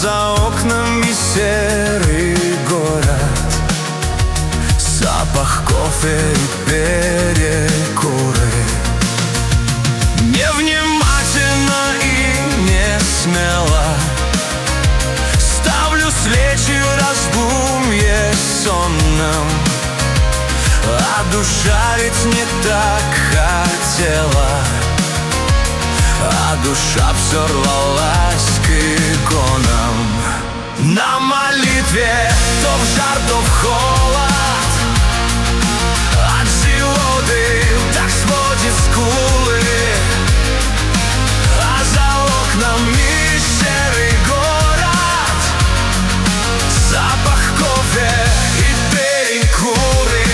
за окнами серый город, запах кофе и перекуры. Невнимательно и не смело ставлю свечи в раздумье сонном, а душа ведь не так хотела, а душа все рвалась к иконам. На молитве то в жар, то в холод, от зевоты так сводит скулы, а за окнами серый город, запах кофе и перекуры.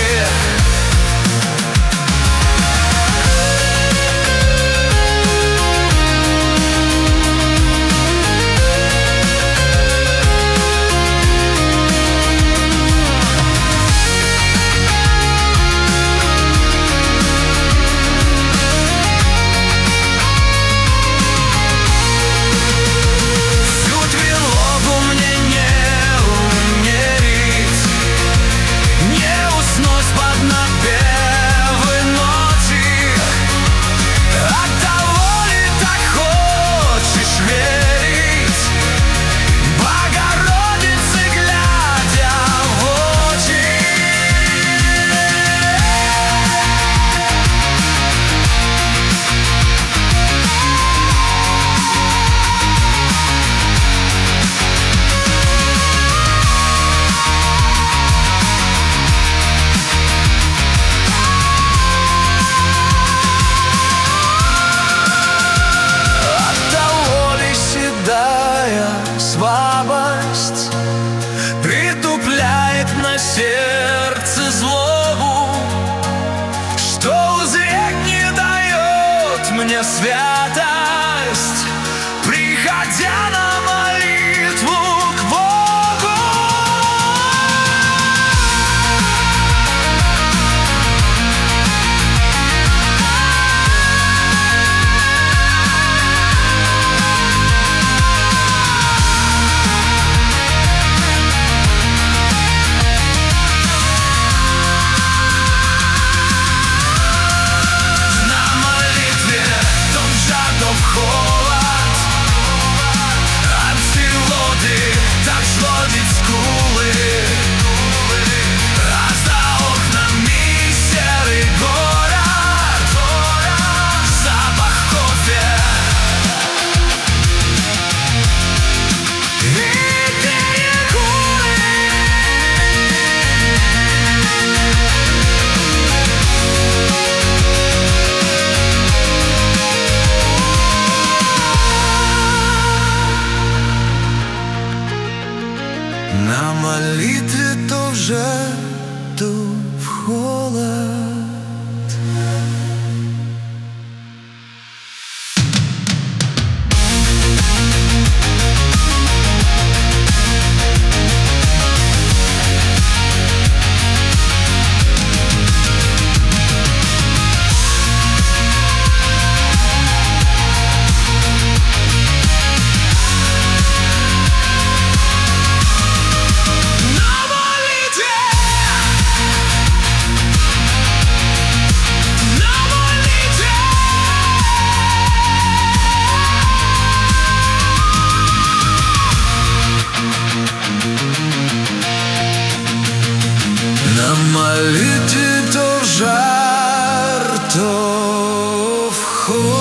Слабость притупляет на сердце злобу, что узреть не дает мне святость, приходя на молитву к Богу. На молитве то в жар, то в холод. На молитве то в жар, то в холод.